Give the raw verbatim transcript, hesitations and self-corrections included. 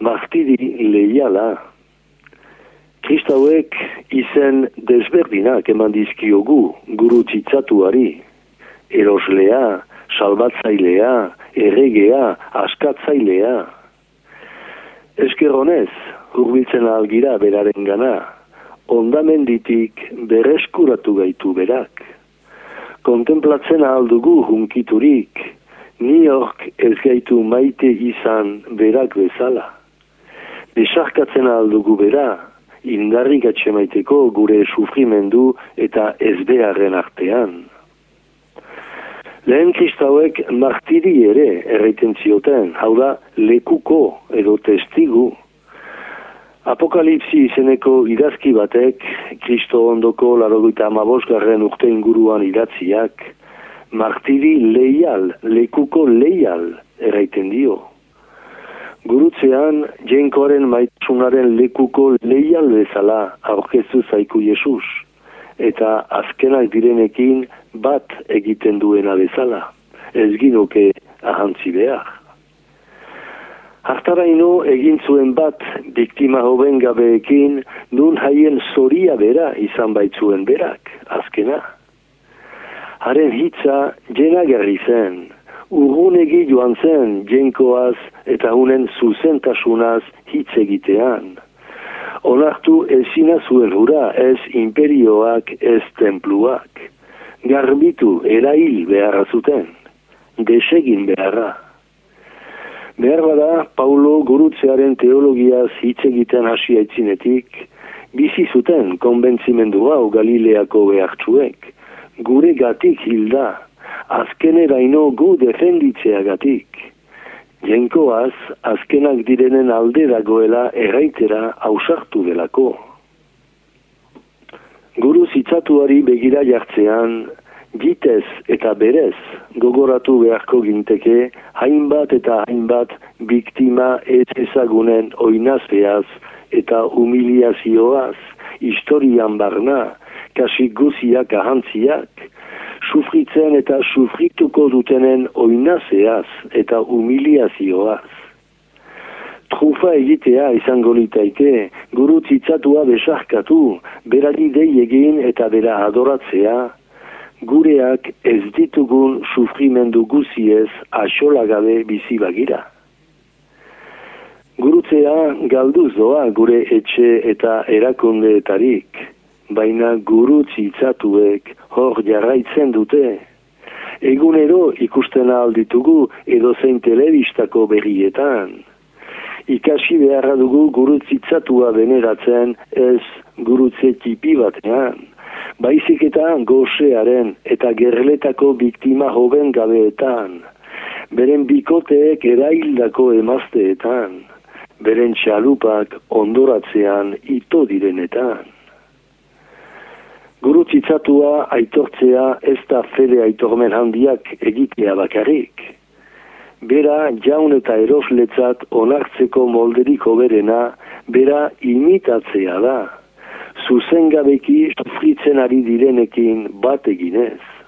martiri leiala. Kristauek izen desberdinak eman dizkiogu guru txitzatuari. Eroslea, salbatzailea, erregea, askatzailea. Esker honez, hurbiltzen algira beraren gana, ondamenditik berreskuratu gaitu berak. Kontemplatzen aldugu hunkiturik, niok ez gaitu maite izan berak bezala. Besarkatzen aldugu bera, indarrik atxemaiteko gure sufrimendu eta ezbeharren artean. Lehen kristauek martiri ere erraiten zioten, hau da lekuko edo testigu. Apokalipsi izeneko idazki batek, Kristo ondoko laurogeita hamabosgarren urte inguruan idatziak, martiri leial, lekuko leial erraiten dio. Gurutzean, jenkoaren maitasunaren lekuko leial bezala aurkeztu zaiku Jesus, eta azkenak direnekin bat egiten duena bezala, ez ginoke ahantzi behar. Hartaraino egin zuen bat biktima hoben gabeekin nun haien zoria bera izan baitzuen berak, azkena. Haren hitza jenagarri zen, urrunegi joan zen jenkoaz eta hunen zuzentasunaz hitz egitean. Onartu ezina zuen hura, ez imperioak, ez templuak. Garbitu, erail beharra zuten, desegin beharra. Behar bada, Paulo gurutzearen teologiaz hitz egiten hasi aitzinetik, bizi zuten konbentzimendu hau Galileako behartsuek, gure gatik hilda, azkeneraino gu defenditzeagatik. Jenkoaz, azkenak direnen alde dagoela erraitera ausartu delako. Guru zitzatuari begira jartzean, jitez eta berez gogoratu beharko ginteke hainbat eta hainbat biktima ez ezagunen oinazpeaz eta humiliazioaz, historian barna, kasi guziak ahantziak, sufritzen eta sufrituko dutenen oinazeaz eta humiliazioaz. Trufa egitea izango litaike, guru txitzatua besarkatu, berari dei egin eta bera adoratzea, gureak ez ditugun sufrimendu guziez axolagabe bizi bagira. Gurutzea galduz doa gure etxe eta erakundeetarik, baina guru txitzatuek hor jarraitzen dute. Egunero ikusten alditugu edozein telebistako berrietan. Ikasi beharra dugu gurutzitzatuak beneratzen ez gurutze tipi batean. Baizik eta gosearen eta gerletako biktima hoben gabeetan. Beren bikoteek eraildako emazteetan. Beren txalupak ondoratzean ito direnetan. Gurutzitzatuak aitortzea ez da fede aitormen handiak egitea bakarrik. Bera jaun eta erosletzat onartzeko molderik hoberena, bera imitatzea da. Zuzengabeki sufritzen ari direnekin bat eginez.